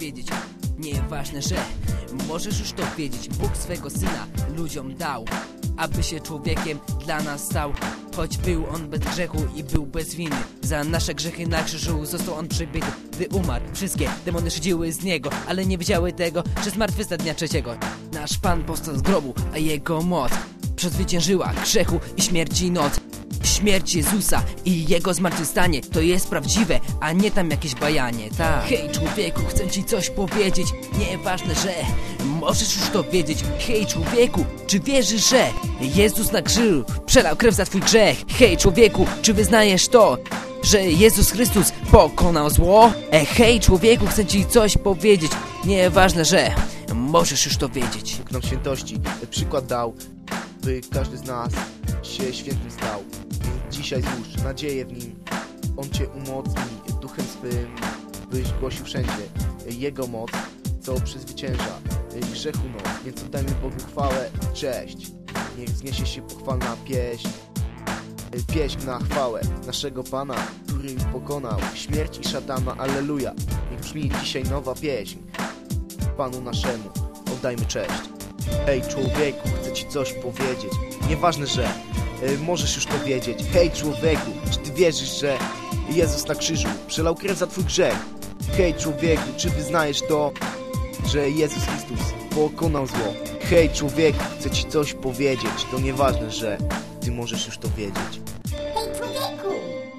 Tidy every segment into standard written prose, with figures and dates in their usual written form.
wiedzieć. Nieważne, że możesz już to wiedzieć. Bóg swego Syna ludziom dał, aby się człowiekiem dla nas stał. Choć był on bez grzechu i był bez winy, za nasze grzechy na krzyżu został on przybity. Gdy umarł, wszystkie demony szydziły z niego, ale nie wiedziały tego, że zmartwychwstał dnia trzeciego. Nasz Pan powstał z grobu, a jego moc przezwyciężyła grzechu i śmierci noc. Śmierć Jezusa i Jego zmartwychwstanie to jest prawdziwe, a nie tam jakieś bajanie, tak. Hej człowieku, chcę ci coś powiedzieć. Nieważne, że możesz już to wiedzieć. Hej człowieku, czy wierzysz, że Jezus na krzyżu przelał krew za twój grzech? Hej człowieku, czy wyznajesz to, że Jezus Chrystus pokonał zło? Hej człowieku, chcę ci coś powiedzieć. Nieważne, że możesz już to wiedzieć. Bóg nam świętości przykład dał, by każdy z nas się świętym stał. Więc dzisiaj złóż nadzieję w Nim. On Cię umocni duchem swym, byś głosił wszędzie Jego moc, co przezwycięża grzechu noc. Więc oddajmy Bogu chwałę, cześć. Niech wzniesie się pochwalna pieśń na chwałę naszego Pana, który pokonał śmierć i szatana. Alleluja. Niech brzmi dzisiaj nowa pieśń Panu naszemu. Oddajmy cześć. Hej człowieku, chcę ci coś powiedzieć. Nieważne, że możesz już to wiedzieć. Hej człowieku, czy ty wierzysz, że Jezus na krzyżu przelał krew za twój grzech? Hej człowieku, czy wyznajesz to, że Jezus Chrystus pokonał zło? Hej człowieku, chcę ci coś powiedzieć. To nieważne, że ty możesz już to wiedzieć. Hej człowieku!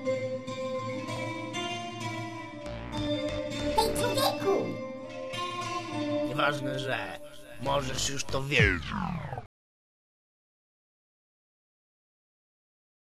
Hej człowieku! Nieważne, że możesz już to wiedzieć.